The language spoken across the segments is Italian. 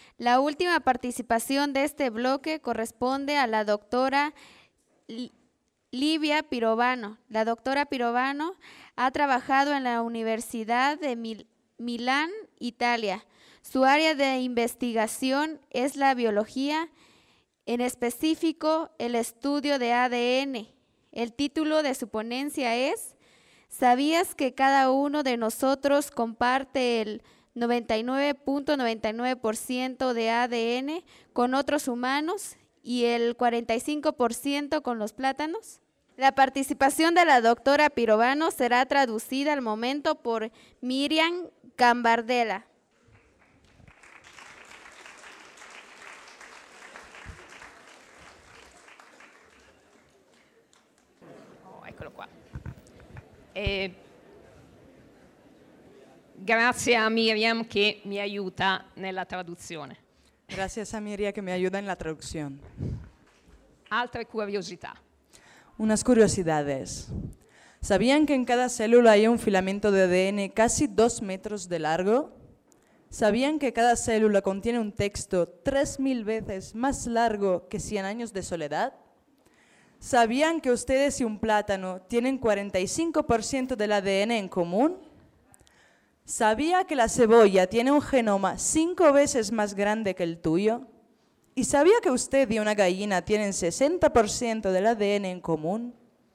La última participación de este bloque corresponde a la doctora Livia Pirovano. La doctora Pirovano ha trabajado en la Universidad de Milán, Italia. Su área de investigación es la biología, en específico el estudio de ADN. El título de su ponencia es ¿Sabías que cada uno de nosotros comparte el 99.99% de ADN con otros humanos y el 45% con los plátanos? La participación de la doctora Pirovano será traducida al momento por Miriam Gambardella. Eccolo qua. Grazie a Miriam che mi aiuta nella traduzione. Gracias a Miriam que me ayuda en la traducción. Altre curiosità. Unas curiosidades. ¿Sabían que en cada célula hay un filamento de ADN casi 2 metros de largo? ¿Sabían que cada célula contiene un texto 3000 veces más largo que 100 años de soledad? ¿Sabían que ustedes y un plátano tienen 45% del ADN en común? ¿Sabía que la cebolla tiene un genoma 5 veces más grande que el tuyo? ¿Y sabía que usted y una gallina tienen 60% del ADN en común?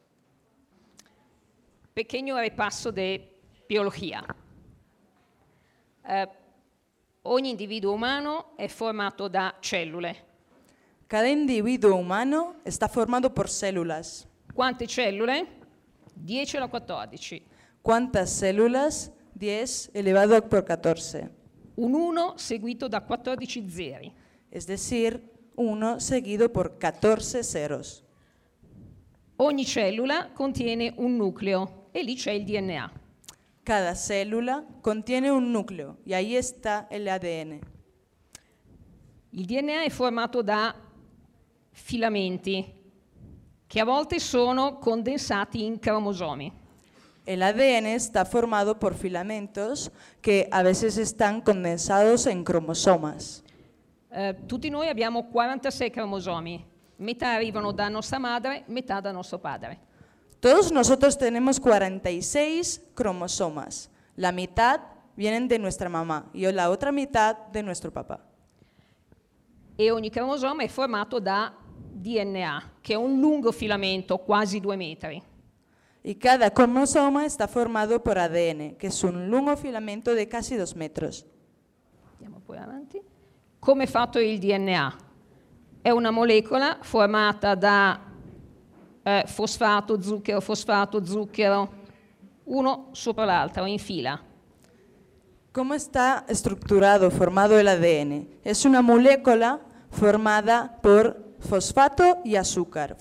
Pequeño ripasso di biologia. Ogni individuo umano è formato da cellule. Cada individuo humano está formado por células. Quante cellule? 10 alla 14. ¿Cuántas células? 10 elevado por 14. Un 1 seguito da 14 zeri. Es decir, 1 seguido por 14 ceros. Ogni cellula contiene un nucleo e lì c'è il DNA. Cada célula contiene un núcleo y ahí está el ADN. Il DNA è formato da filamenti che a volte sono condensati in cromosomi. El ADN está formado por filamentos que a veces están condensados en cromosomas. Tutti noi abbiamo 46 cromosomi, metà arrivano da nostra madre, metà da nostro padre. Todos nosotros tenemos 46 cromosomas. La mitad vienen de nuestra mamá y la otra mitad de nuestro papá. E ogni cromosoma è formato da DNA, che è un lungo filamento, quasi 2 metri. Y cada cromosoma está formado por ADN, que es un lungo filamento de casi 2 metros. Andiamo poi avanti. Come è fatto il DNA? È una molecola formata da fosfato, zucchero, uno sopra l'altro, in fila. ¿Cómo está estructurado, formado el ADN? Es una molécula formada por fosfato y azúcar,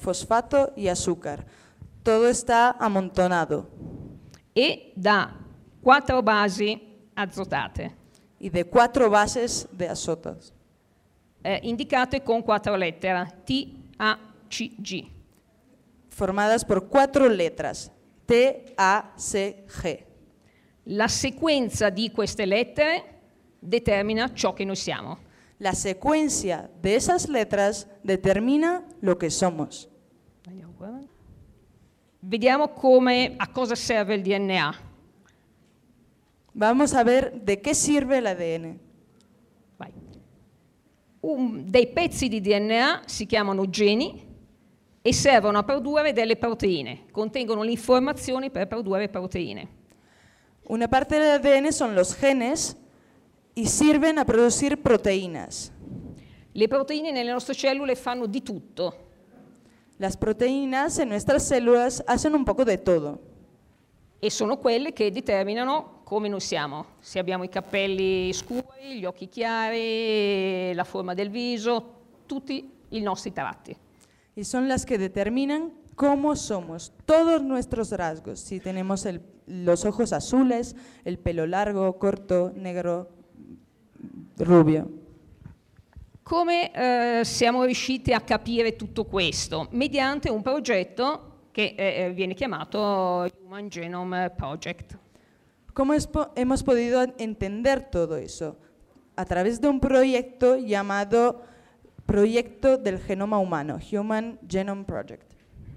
Todo está amontonado. E da 4 basi azotate. Y de 4 bases de azotas. Indicate con 4 lettere, T, A, C, G. Formadas por 4 letras, T, A, C, G. La sequenza di queste lettere determina ciò che noi siamo. La secuencia de esas letras determina lo que somos. Vediamo a cosa serve il DNA. Vamos a ver de qué sirve el ADN. Vai. Dei pezzi di DNA si chiamano geni e servono a produrre delle proteine, contengono le informazioni per produrre proteine. Una parte del ADN son los genes y sirven a producir proteínas. Le proteine nelle nostre cellule fanno di tutto. Las proteínas en nuestras células hacen un poco de todo. E sono quelle che determinano come noi siamo. Se abbiamo i capelli scuri, gli occhi chiari, la forma del viso, tutti i nostri tratti. Y son las que determinan cómo somos, todos nuestros rasgos. Si tenemos los ojos azules, el pelo largo, corto, negro, rubio. Come siamo riusciti a capire tutto questo? Mediante un progetto che viene chiamato Human Genome Project. ¿Cómo hemos podido entender todo eso? a través de un proyecto llamado Proyecto del Genoma Humano, Human Genome Project,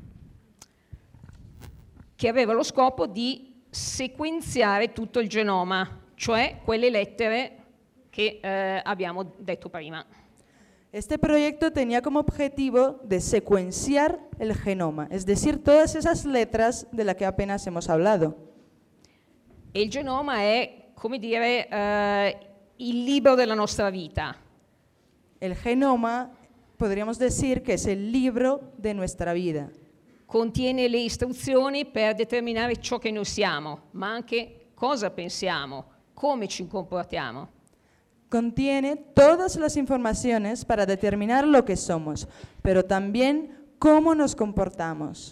che aveva lo scopo di sequenziare tutto il genoma, cioè quelle lettere che abbiamo detto prima. Este proyecto tenía como objetivo de secuenciar el genoma, es decir, todas esas letras de las que apenas hemos hablado. E il genoma è, come dire, il libro della nostra vita. El genoma, podríamos decir que es el libro de nuestra vida. Contiene le istruzioni per determinare ciò che noi siamo, ma anche cosa pensiamo, come ci comportiamo. Contiene todas las informaciones para determinar lo que somos, pero también cómo nos comportamos.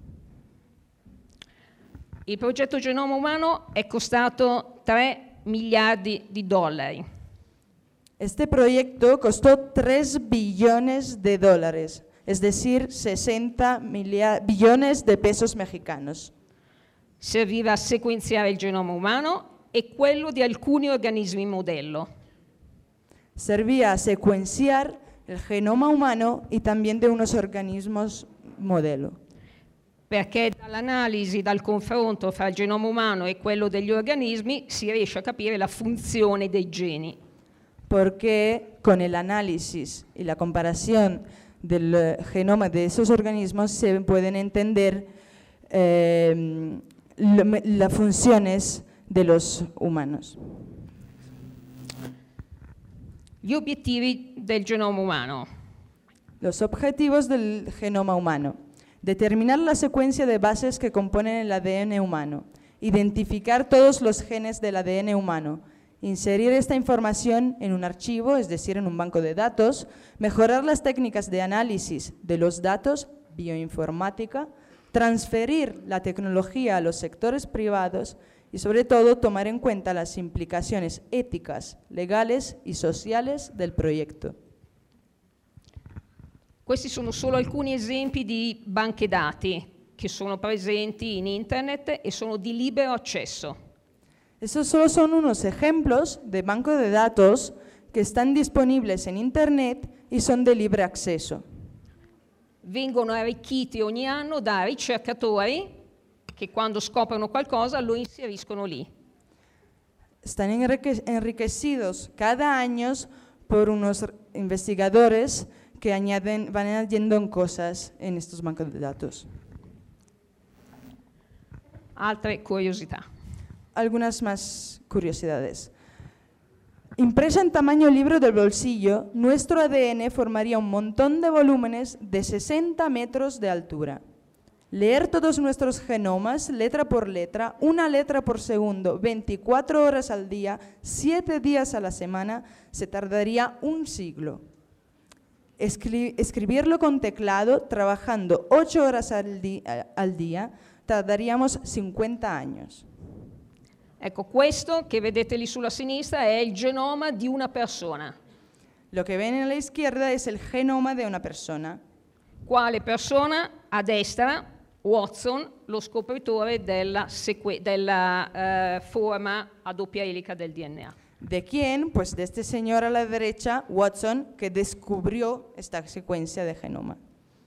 Il progetto Genoma Umano è costato 3 miliardi di dollari. Este proyecto costó 3 billones de dólares, es decir, 60 billones de pesos mexicanos. Serviva a sequenziare il genoma umano e quello di alcuni organismi modello. Servía a secuenciar el genoma humano y también de unos organismos modelo. Perché dall'analisi, dal confronto fra il genoma umano e quello degli organismi si riesce a capire la funzione dei geni. Porque con el análisis y la comparación del genoma de esos organismos se pueden entender las funciones de los humanos. Gli obiettivi del genoma umano. Los objetivos del genoma humano. Determinar la secuencia de bases que componen el ADN humano. Identificar todos los genes del ADN humano. Inserir esta información en un archivo, es decir, en un banco de datos. Mejorar las técnicas de análisis de los datos, bioinformática. Transferir la tecnología a los sectores privados y sobre todo tomar en cuenta las implicaciones éticas, legales y sociales del proyecto. Questi sono solo alcuni esempi di banche dati che sono presenti in internet e sono di libero accesso. Esos solo son unos ejemplos de bancos de datos que están disponibles en internet y son de libre acceso. Vengono arricchiti ogni anno da ricercatori che quando scoprono qualcosa lo inseriscono lì. Están enriquecidos cada año por unos investigadores que van añadiendo cosas en estos bancos de datos. Altre curiosità. Algunas más curiosidades. Impresa en tamaño libro del bolsillo, nuestro ADN formaría un montón de volúmenes de 60 metros de altura. Leer todos nuestros genomas, letra por letra, una letra por segundo, 24 horas al día, 7 días a la semana, se tardaría un siglo. Escribirlo con teclado, trabajando 8 horas al día, tardaríamos 50 años. Ecco, questo che vedete lì sulla sinistra è il genoma di una persona. Lo que ven a la izquierda es el genoma de una persona. Quale persona? A destra, Watson, lo scopritore della forma a doppia elica del DNA. ¿De quién? Pues de este señor a la derecha, Watson, que descubrió esta secuencia de genoma.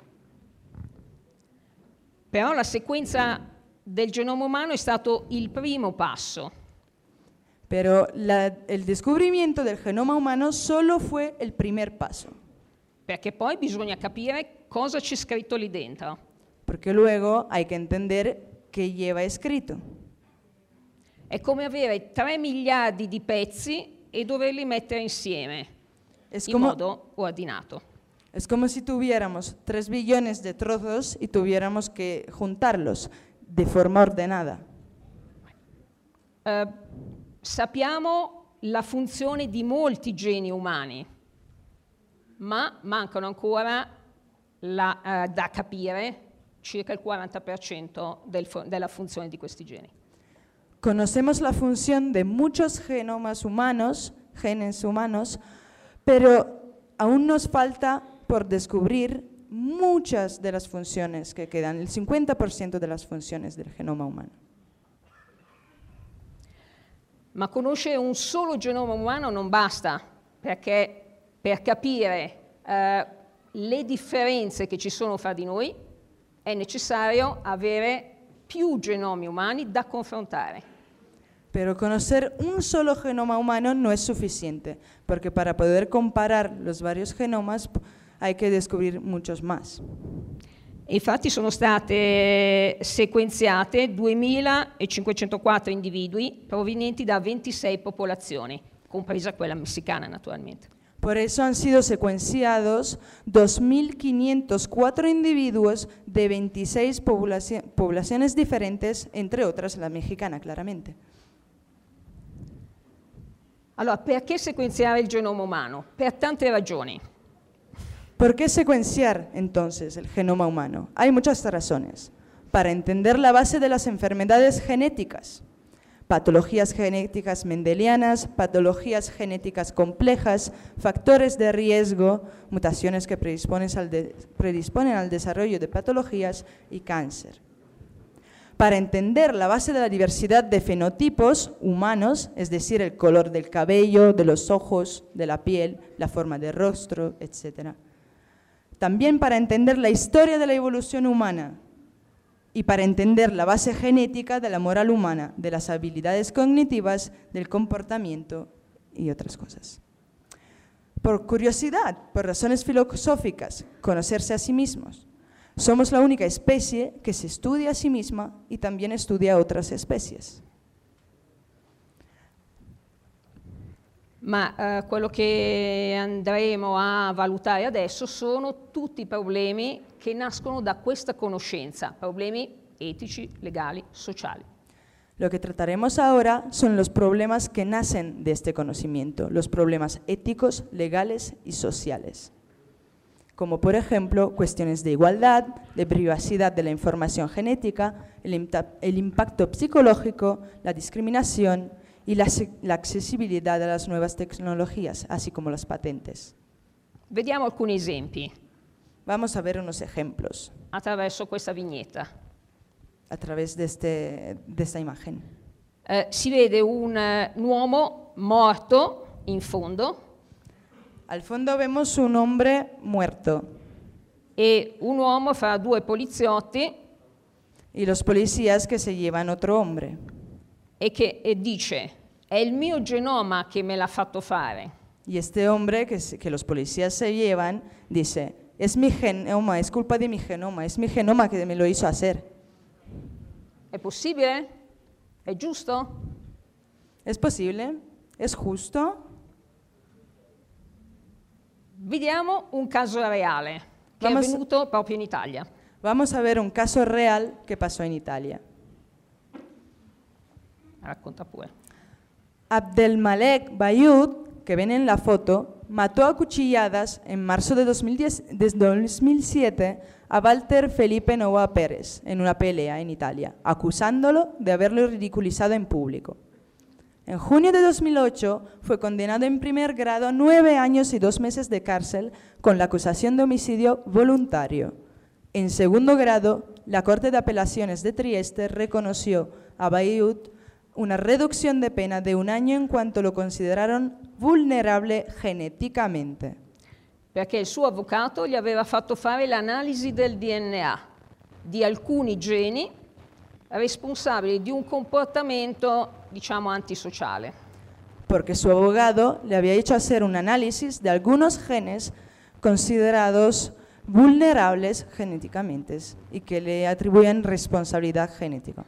Però la sequenza del genoma umano è stato il primo passo. Pero el descubrimiento del genoma humano solo fue el primer paso. Perché poi bisogna capire cosa c'è scritto lì dentro. Porque luego hay que entender qué lleva escrito. È come avere 3 miliardi di pezzi e doverli mettere insieme in modo ordinato. Es como si tuviéramos 3 billones de trozos y tuviéramos que juntarlos de forma ordenada. Sappiamo la funzione di molti geni umani, ma mancano ancora da capire circa il 40% della funzione di questi geni. Conocemos la función de muchos genomas humanos, genes humanos, pero aún nos falta por descubrir muchas de las funciones que quedan, el 50% de las funciones del genoma humano. Ma conoscere un solo genoma umano non basta, perché per capire le differenze che ci sono fra di noi è necessario avere più genomi umani da confrontare. Pero conocer un solo genoma humano no es suficiente, porque para poder comparar los varios genomas hay que descubrir muchos más. Infatti sono state sequenziate 2.504 individui provenienti da 26 popolazioni, compresa quella messicana naturalmente. Por eso han sido secuenciados 2.504 individuos de 26 poblaciones diferentes, entre otras la mexicana, claramente. Allora, perché sequenziare il genoma umano? Per tante ragioni. ¿Por qué secuenciar entonces el genoma humano? Hay muchas razones. Para entender la base de las enfermedades genéticas, patologías genéticas mendelianas, patologías genéticas complejas, factores de riesgo, mutaciones que predisponen al desarrollo de patologías y cáncer. Para entender la base de la diversidad de fenotipos humanos, es decir, el color del cabello, de los ojos, de la piel, la forma del rostro, etc. También para entender la historia de la evolución humana y para entender la base genética de la moral humana, de las habilidades cognitivas, del comportamiento y otras cosas. Por curiosidad, por razones filosóficas, conocerse a sí mismos. Somos la única especie que se estudia a sí misma y también estudia a otras especies. Ma quello che andremo a valutare adesso sono tutti i problemi che nascono da questa conoscenza, problemi etici, legali, sociali. Lo que trataremos ahora son los problemas que nacen de este conocimiento, los problemas éticos, legales y sociales, como por ejemplo cuestiones de igualdad, de privacidad de la información genética, el impacto psicológico, la discriminación y la accesibilidad a las nuevas tecnologías, así como las patentes. Vediamo alcuni esempi Vamos a ver unos ejemplos attraverso questa vignetta. a través de esta imagen. Si vede un uomo morto in fondo Al fondo vemos un hombre muerto e un uomo fra due poliziotti y los policías que se llevan otro hombre. e dice: è il mio genoma che me l'ha fatto fare. Y este hombre que los policías se llevan dice, es mi genoma, es culpa de mi genoma, es mi genoma que me lo hizo hacer. È possibile? È giusto? ¿Es posible? ¿Es justo? Vediamo un caso reale che è avvenuto proprio in Italia. Vamos a ver un caso real que pasó en Italia. Racconta pure. Abdelmalek Bayud, que ven en la foto, mató a cuchilladas en marzo de 2007 a Walter Felipe Novoa Pérez en una pelea en Italia, acusándolo de haberlo ridiculizado en público. En junio de 2008 fue condenado en primer grado a 9 años y 2 meses de cárcel con la acusación de homicidio voluntario. En segundo grado, la Corte de Apelaciones de Trieste reconoció a Bayud una reducción de pena de 1 año en cuanto lo consideraron vulnerable geneticamente. Perché il suo avvocato gli aveva fatto fare l'analisi del DNA di alcuni geni responsabili di un comportamento, diciamo, antisociale. Porque su abogado le había hecho hacer un análisis de algunos genes considerados vulnerables genéticamente y que le atribuyen responsabilidad genética.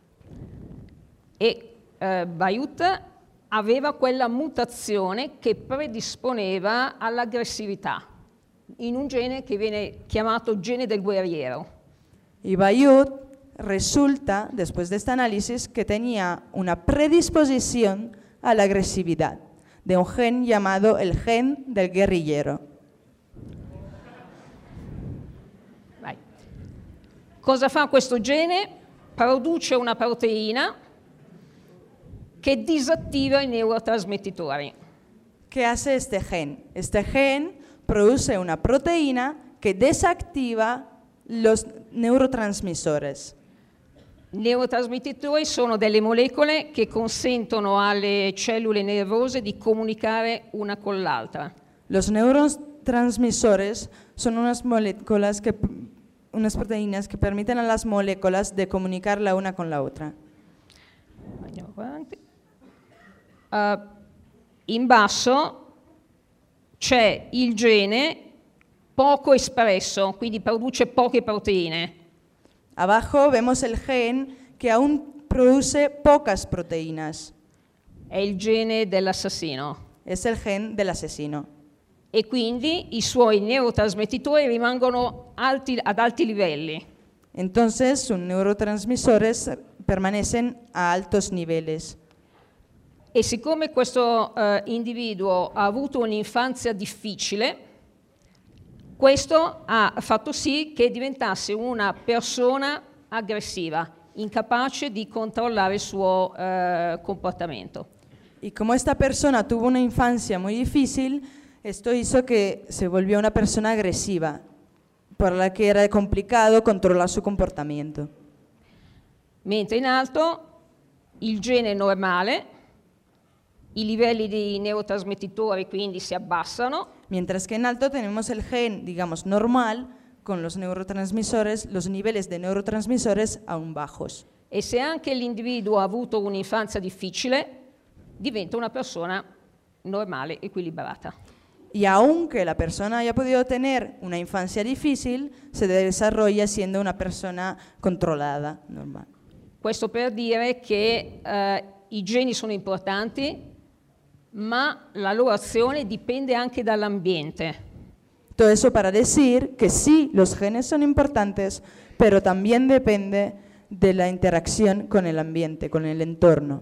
E Bayut aveva quella mutazione che predisponeva all'aggressività, in un gene che viene chiamato gene del guerriero. Y Bayud resulta, después de este análisis, que tenía una predisposición a la agresividad, de un gen llamado el gen del guerrillero. Vai. Cosa fa questo gene? Produce una proteina che disattiva i neurotrasmettitori. ¿Qué hace este gen? Este gen produce una proteína que desactiva los neurotransmisores. neurotrasmettitori sono delle molecole che consentono alle cellule nervose di comunicare una con l'altra. Los neurotransmisores son unas proteínas que permiten a las moléculas de comunicar la una con la otra. Andiamo avanti. In basso c'è il gene poco espresso, quindi produce poche proteine. Abajo vemos el gen que aún produce pocas proteínas. È il gene dell'assassino. Es el gen del asesino. E quindi i suoi neurotrasmettitori rimangono ad alti livelli. Entonces, sus neurotransmisores permanecen a altos niveles. E siccome questo individuo ha avuto un'infanzia difficile, questo ha fatto sì che diventasse una persona aggressiva, incapace di controllare il suo comportamento. Y como esta persona tuvo una infancia muy difícil, esto hizo que se volvió una persona agresiva, por la que era complicado controlar su comportamiento. Mentre in alto il gene normale, i livelli di neurotrasmettitori quindi si abbassano. Mientras que en alto tenemos el gen, digamos, normal, con los neurotransmisores, los niveles de neurotransmisores aún bajos. E se anche l'individuo ha avuto un'infanzia difficile, diventa una persona normale, equilibrata. Y aunque la persona haya podido tener una infancia difícil, se desarrolla siendo una persona controlada, normal. Questo per dire che i geni sono importanti, ma la loro azione dipende anche dall'ambiente. Todo eso para decir que sí, los genes son importantes, pero también depende de la interacción con el ambiente, con el entorno.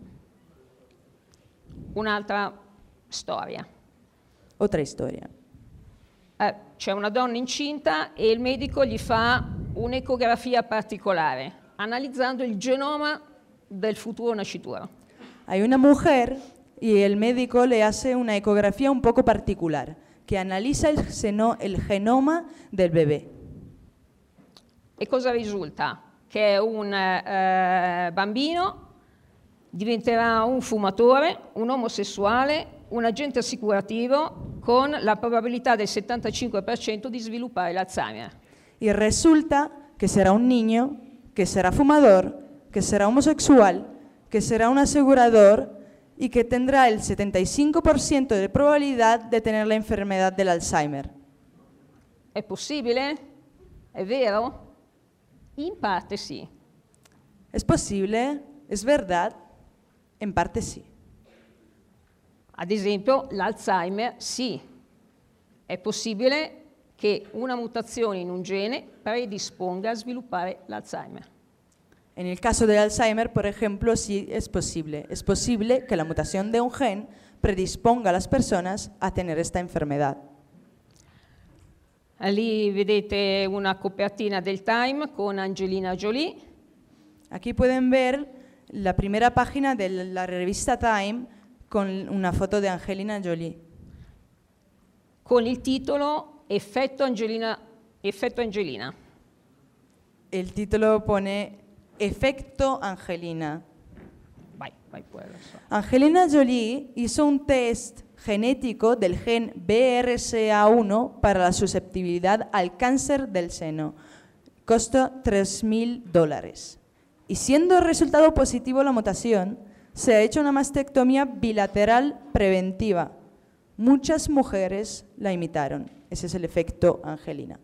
Un'altra storia. Otra historia. C'è una donna incinta e il medico gli fa un'ecografia particolare, analizzando il genoma del futuro nascituro. Hay una mujer y el médico le hace una ecografía un poco particular, que analiza el genoma del bebé. E cosa risulta? Che un bambino diventerà un fumatore, un omosessuale, un agente assicurativo con la probabilità del 75% di sviluppare l'Alzheimer. Y resulta que será un niño, que será fumador, que será homosexual, que será un asegurador y que tendrá el 75% de probabilidad de tener la enfermedad del Alzheimer. È possibile? È vero? In parte sì. ¿Es posible? ¿Es verdad? En parte sí. Ad esempio, l'Alzheimer sì. È possibile che una mutazione in un gene predisponga a sviluppare l'Alzheimer. En el caso del Alzheimer, por ejemplo, sí es posible. Es posible que la mutación de un gen predisponga a las personas a tener esta enfermedad. Lì vedete una copertina del Time con Angelina Jolie. Aquí pueden ver la primera página de la revista Time con una foto de Angelina Jolie. Con il titolo Effetto Angelina. El título pone Efecto Angelina. Vai pure. Angelina Jolie hizo un test genético del gen BRCA1 para la susceptibilidad al cáncer del seno. Costó $3.000. Y siendo el resultado positivo la mutación, se ha hecho una mastectomía bilateral preventiva. Muchas mujeres la imitaron. Ese es el efecto Angelina.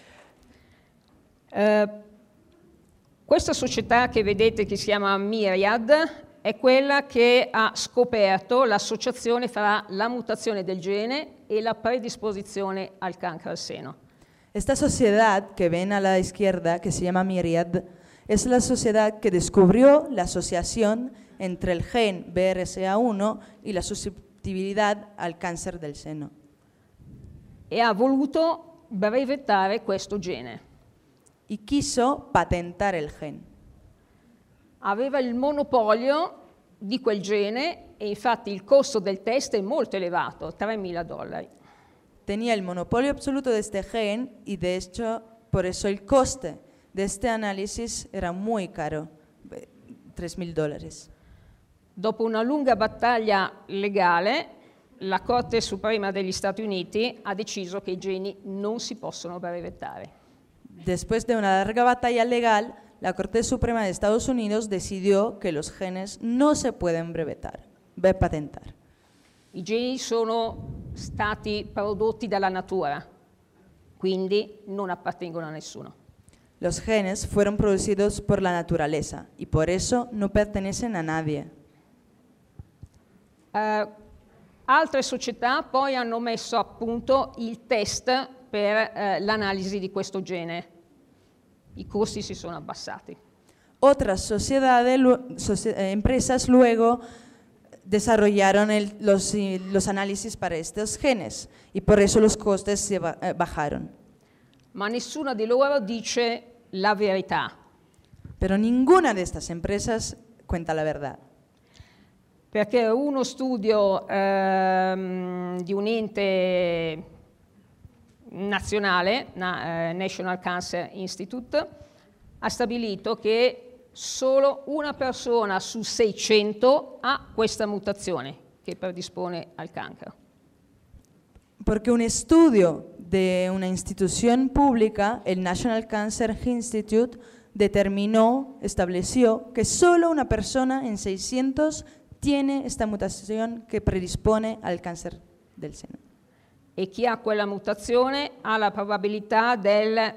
Questa società che vedete che si chiama Myriad è quella che ha scoperto l'associazione fra la mutazione del gene e la predisposizione al cancro al seno. Esta sociedad que ven a la izquierda, que se llama Myriad, es la sociedad que descubrió la asociación entre el gen BRCA1 y la susceptibilidad al cáncer del seno. E ha voluto brevettare questo gene. Y quiso patentar el gen. Aveva il monopolio di quel gene e infatti il costo del test è molto elevato, $3.000. Tenía el monopolio absoluto de este gen y de hecho por eso el coste de este análisis era muy caro, $3.000. Dopo una lunga battaglia legale, la Corte Suprema degli Stati Uniti ha deciso che i geni non si possono brevettare. Después de una larga batalla legal, la Corte Suprema de Estados Unidos decidió que los genes no se pueden patentar. I geni sono stati prodotti dalla natura, quindi non appartengono a nessuno. Los genes fueron producidos por la naturaleza y por eso no pertenecen a nadie. Altre società poi hanno messo a punto il test per l'analisi di questo gene. I costi si sono abbassati. Otras empresas luego desarrollaron los análisis para estos genes y por eso los costes se bajaron. Ma nessuna di loro dice la verità. Pero ninguna de estas empresas cuenta la verdad. Perché uno studio di un ente nazionale, National Cancer Institute, ha stabilito che solo una persona su 600 ha questa mutazione che predispone al cancro. Porque un estudio de una institución pública, el National Cancer Institute, estableció que solo una persona en 600 tiene esta mutación que predispone al cáncer del seno. E chi ha quella mutazione ha la probabilità del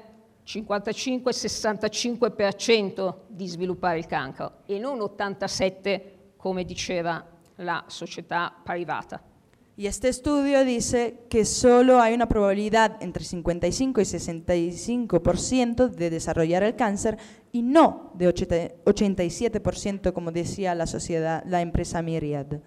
55-65% di sviluppare il cancro e non 87% come diceva la società privata. Y este estudio dice que solo hay una probabilidad entre 55 y 65% de desarrollar el cáncer y no de 87% como decía la empresa Myriad.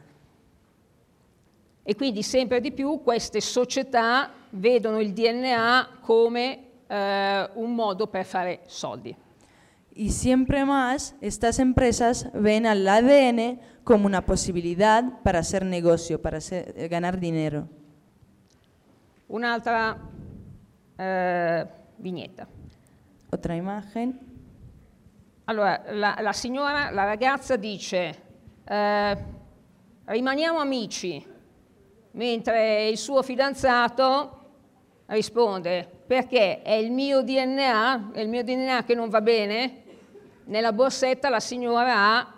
E quindi sempre di più queste società vedono il DNA come un modo per fare soldi. Y siempre más estas empresas ven al ADN como una posibilidad para hacer negocio, para ganar dinero. Un'altra vignetta. Otra imagen. Allora, la signora, la ragazza dice rimaniamo amici, mentre il suo fidanzato risponde perché è il mio DNA che non va bene. Nella borsetta la signora ha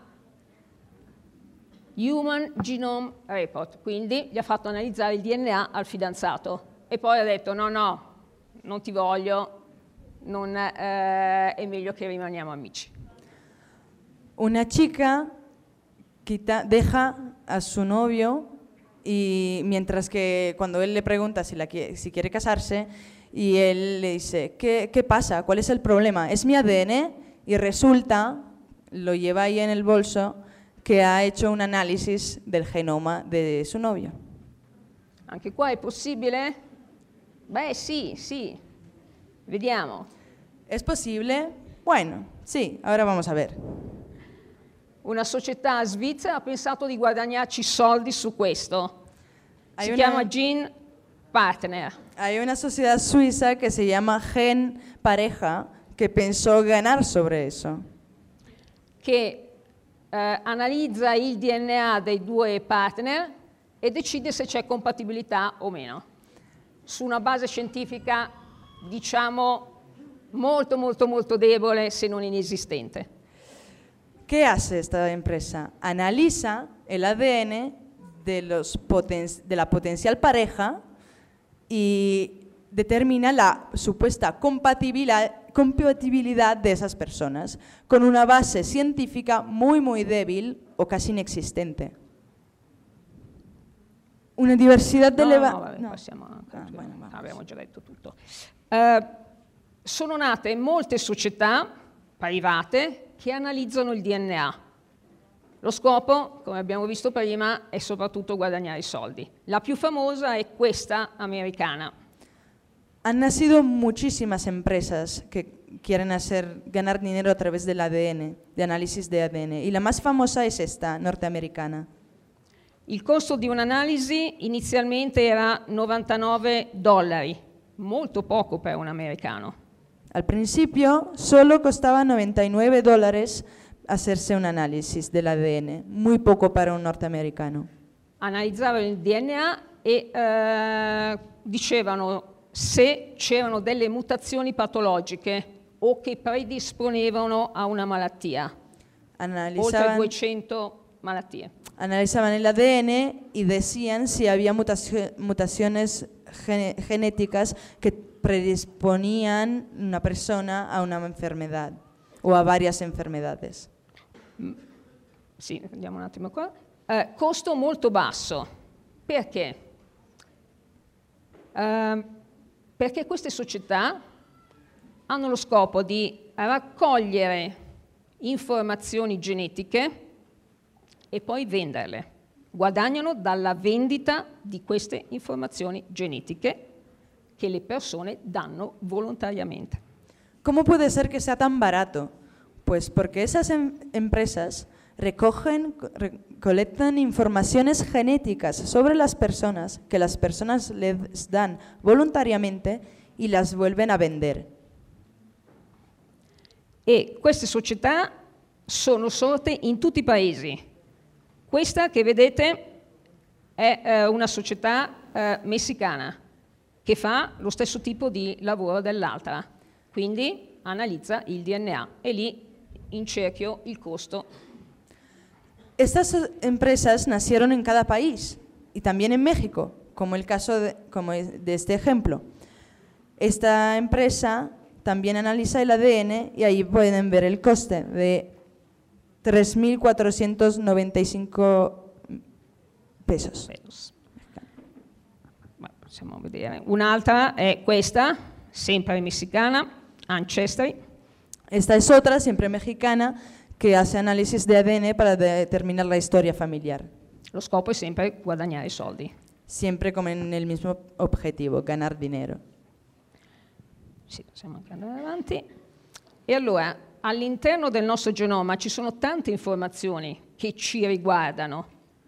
Human Genome Report, quindi gli ha fatto analizzare il DNA al fidanzato e poi ha detto no, non ti voglio, è meglio che rimaniamo amici. Una chica deja a su novio y mientras que cuando él le pregunta si quiere casarse y él le dice, ¿qué pasa? ¿Cuál es el problema? ¿Es mi ADN? Y resulta, lo lleva ahí en el bolso, que ha hecho un análisis del genoma de su novio. Anche qua è possibile? Beh, sì. Vediamo. ¿Es posible? Bueno, sí, ahora vamos a ver. Una società svizzera ha pensato di guadagnarci soldi su questo. Si chiama Gen Partner. Hay una sociedad suiza que se llama Gen Pareja que pensó ganar sobre eso. Che analizza il DNA dei due partner e decide se c'è compatibilità o meno. Su una base scientifica, diciamo, molto debole, se non inesistente. ¿Qué hace esta empresa? Analiza el ADN de la potencial pareja y determina la supuesta compatibilidad de esas personas con una base científica muy débil o casi inexistente. Una diversidad de abbiamo già detto tutto. Sono nate molte società private che analizzano il DNA. Lo scopo, come abbiamo visto prima, è soprattutto guadagnare i soldi. La più famosa è questa americana. Han nacido muchísimas empresas que quieren ganar dinero a través del ADN, de análisis de ADN, y la más famosa es esta, norteamericana. Il costo di un'analisi inizialmente era $99, molto poco per un americano. Al principio solo costaba $99 hacerse un análisis del ADN, muy poco para un norteamericano. Analizzavano il DNA e dicevano se c'erano delle mutazioni patologiche o che predisponevano a una malattia. Oltre 200 malattie. Analizaban el ADN y decían si había mutaciones genéticas que predisponían una persona a una enfermedad o a varias enfermedades. Sì, andiamo un attimo qua. Costo molto basso. Perché? Perché queste società hanno lo scopo di raccogliere informazioni genetiche e poi venderle. Guadagnano dalla vendita di queste informazioni genetiche che le persone danno volontariamente. ¿Cómo puede ser que sea tan barato? Pues porque esas empresas recolectan informaciones genéticas sobre las personas que las personas les dan voluntariamente y las vuelven a vender. E queste società sono sorte in tutti i paesi. Questa che vedete è una società messicana che fa lo stesso tipo di lavoro dell'altra, quindi analizza il DNA e lì in cerchio il costo. Estas empresas nacieron en cada país y también en México, como el caso de este ejemplo. Esta empresa también analiza el ADN y ahí pueden ver el coste de $3.495 pesos. Possiamo vedere. Un'altra è questa, sempre messicana, Ancestry. Esta es otra, siempre mexicana, que hace análisis de ADN para determinar la historia familiar. Lo scopo è sempre guadagnare soldi. Siempre con el mismo objetivo, ganar dinero. Sì, possiamo anche andare avanti. E allora, all'interno del nostro genoma ci sono tante informazioni che ci riguardano.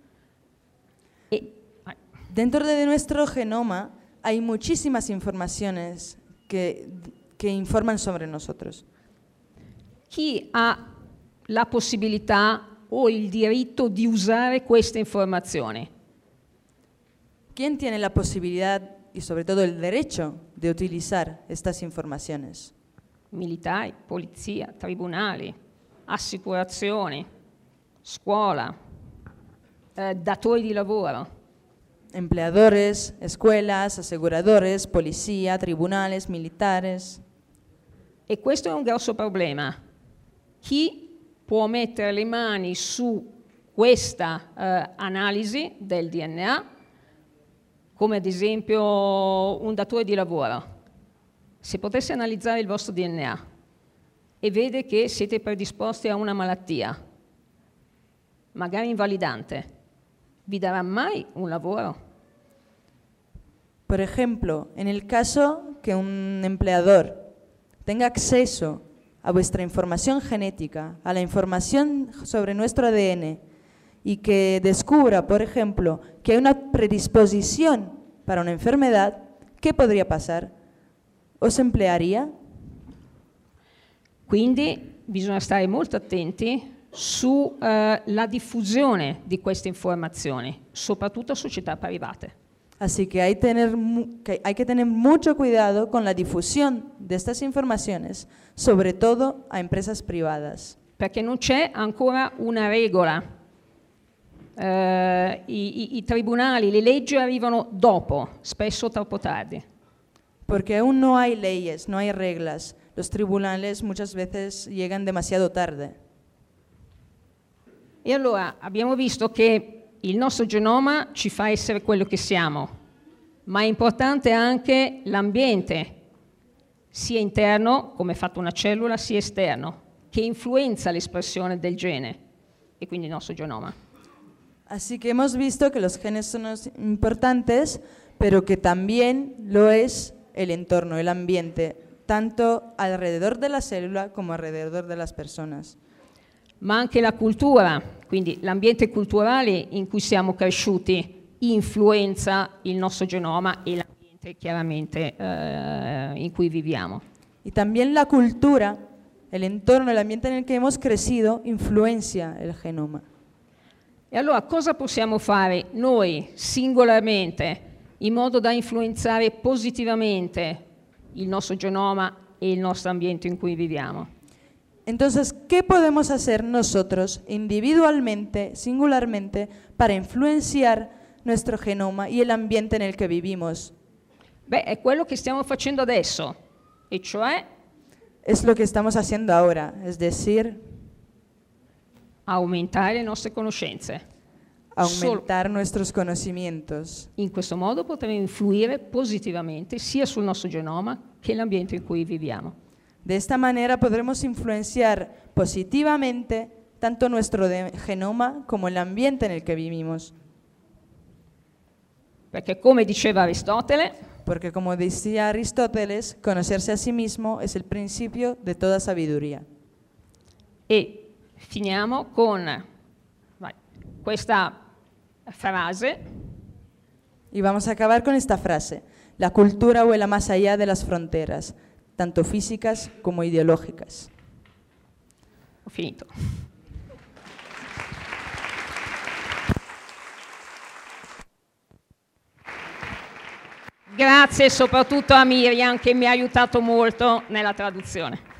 Dentro de nuestro genoma hay muchísimas informaciones que informan sobre nosotros. Chi ha la possibilità o il diritto di usare queste informazioni? ¿Quién tiene la posibilidad y sobre todo el derecho de utilizar estas informaciones? Militari, polizia, tribunali, assicurazioni, scuola, datori di lavoro. Empleadores, escuelas, aseguradores, policía, tribunales, militares. E questo è un grosso problema. Chi può mettere le mani su questa analisi del DNA, come ad esempio un datore di lavoro? Se potesse analizzare il vostro DNA e vede che siete predisposti a una malattia, magari invalidante, ¿vi dará mai un lavoro? Por ejemplo, en el caso que un empleador tenga acceso a vuestra información genética, a la información sobre nuestro ADN y que descubra, por ejemplo, que hay una predisposición para una enfermedad, ¿qué podría pasar? ¿Os emplearía? Quindi bisogna stare molto attenti sulla diffusione di queste informazioni, soprattutto a società private. Así que hay que tener mucho cuidado con la difusión de estas informaciones, sobre todo a empresas privadas. Perché non c'è ancora una regola. I tribunali, le leggi arrivano dopo, spesso troppo tardi. Porque aún no hay leyes, no hay reglas. Los tribunales muchas veces llegan demasiado tarde. E allora abbiamo visto che il nostro genoma ci fa essere quello che siamo, ma è importante anche l'ambiente, sia interno, come è fatta una cellula, sia esterno, che influenza l'espressione del gene e quindi il nostro genoma. Así que hemos visto que los genes son importantes, pero que también lo es el entorno, el ambiente, tanto alrededor de la célula como alrededor de las personas. Ma anche la cultura, quindi l'ambiente culturale in cui siamo cresciuti influenza il nostro genoma e l'ambiente chiaramente in cui viviamo. Y también la cultura, el entorno, el ambiente en el que hemos crecido, influencia el genoma. E allora cosa possiamo fare noi singolarmente in modo da influenzare positivamente il nostro genoma e il nostro ambiente in cui viviamo? Entonces, ¿qué podemos hacer nosotros individualmente, singularmente, para influenciar nuestro genoma y el ambiente en el que vivimos? Beh, è quello che stiamo facendo adesso, e cioè Es lo que estamos haciendo ahora, es decir, aumentare le nostre conoscenze. aumentar nuestros conocimientos. In questo modo potremo influire positivamente sia sul nostro genoma che l'ambiente in cui viviamo. De esta manera podremos influenciar positivamente tanto nuestro genoma como el ambiente en el que vivimos. Perché come diceva Aristotele, Porque como decía Aristóteles, conocerse a sí mismo es el principio de toda sabiduría. e finiamo con questa frase, Y vamos a acabar con esta frase. La cultura vuela más allá de las fronteras, tanto físicas como ideológicas. ho finito. Grazie soprattutto a Miriam che mi ha aiutato molto nella traduzione.